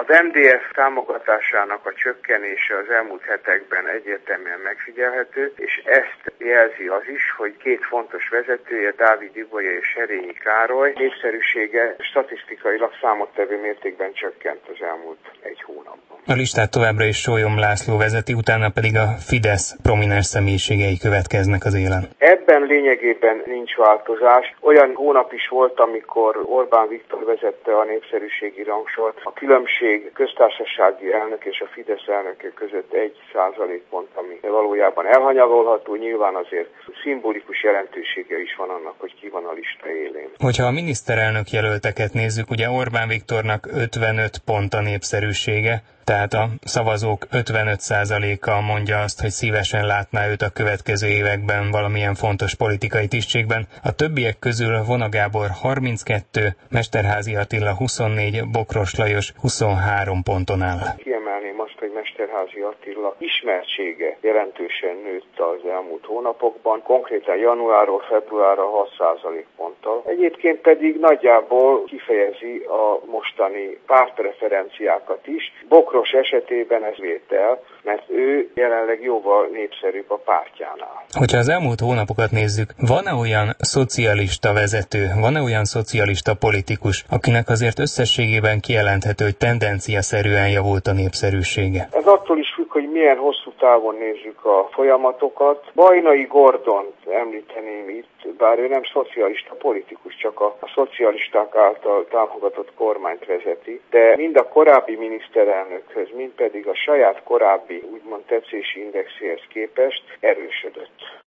MDF támogatásának a csökkenése az elmúlt hetekben egyértelműen megfigyelhető, és ezt jelzi az is, hogy két fontos vezetője, Dávid Ibolya és Herényi Károly népszerűsége statisztikailag számottevő mértékben csökkent az elmúlt egy hónapban. A listát továbbra is Sólyom László vezeti, utána pedig a Fidesz prominens személyiségei következnek az élen. Ebben lényegében nincs változás. Olyan hónap is volt, amikor Orbán Viktor vezette a népszerűségi rangsort. A különbség köztársasági elnök és a Fidesz elnöke között 1% pont, ami valójában elhanyagolható. Nyilván azért szimbolikus jelentősége is van annak, hogy ki van a lista élén. Hogyha a miniszterelnök jelölteket nézzük, ugye Orbán Viktornak 55 pont a népszerűsége, tehát a szavazók 55%-a mondja azt, hogy szívesen látná őt a következő években valamilyen fontos politikai tisztségben. A többiek közül Vona Gábor 32, Mesterházy Attila 24, Bokros Lajos 23 ponton áll. Kiemelném azt, hogy Mesterházy Attila ismertsége jelentősen nőtt az elmúlt hónapokban, konkrétan januárról februárra 6% ponttal. Egyébként pedig nagyjából kifejezi a mostani pártpreferenciákat is. Bokros esetében ez vétel, mert ő jelenleg jóval népszerűbb a pártjánál. Hogyha az elmúlt hónapokat nézzük, van-e olyan szocialista vezető, van-e olyan szocialista politikus, akinek azért összességében kijelenthető, hogy tendenciaszerűen javult a népszerűsége? Ez attól is függ, hogy milyen hosszú távon nézzük a folyamatokat. Vajnai Gordont említeném itt, bár ő nem szocialista politikus, csak a szocialisták által támogatott kormányt vezeti, de mind a korábbi miniszterelnökhöz, mind pedig a saját korábbi úgymond tetszési indexéhez képest erősödött.